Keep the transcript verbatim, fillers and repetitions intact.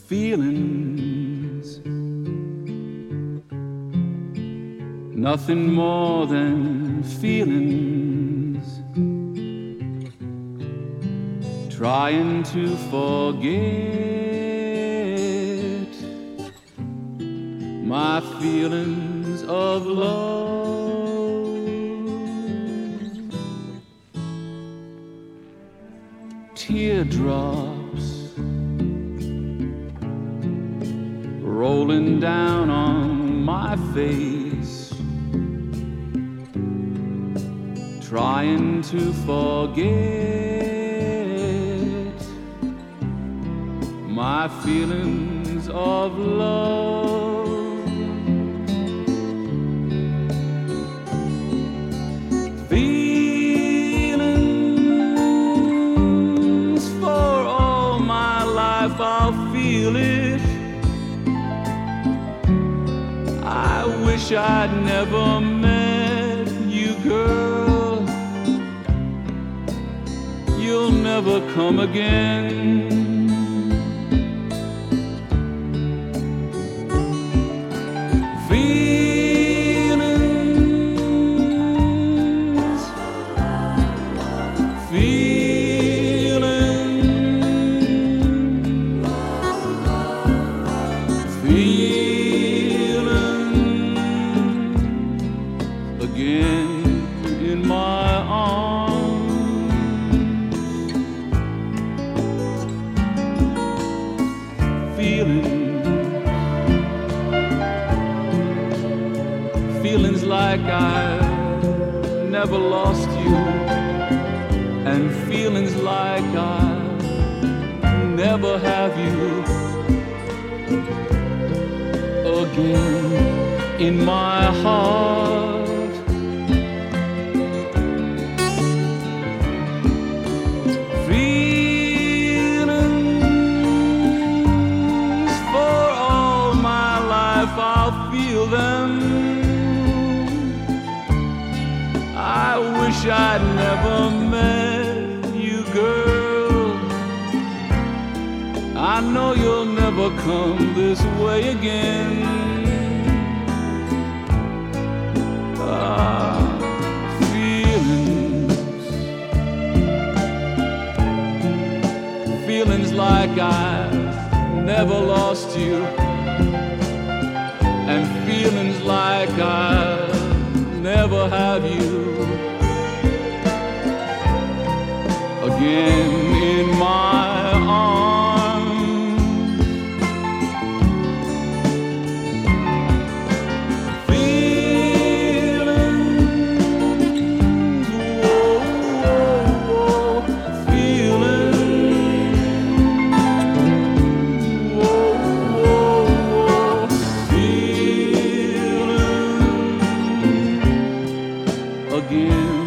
feelings, nothing more than feelings, trying to forget my feelings of love. Teardrops rolling down on my face, trying to forget my feelings of love. Feelings for all my life, I'll feel it. I wish I'd never met you, girl. You'll never come again. Feelings, feelings, feelings again in my arms. Feelings, feelings like I never lost you, and feelings like I never have you again in my heart. Feelings for all my life, I'll feel them. I wish I'd never met you, girl. I know you'll never come this way again. Ah, feelings, feelings like I've never lost you, and feelings like I'll never have you again in my arms. Feelings, whoa, whoa, whoa, feelings, whoa, whoa, whoa, feelings again.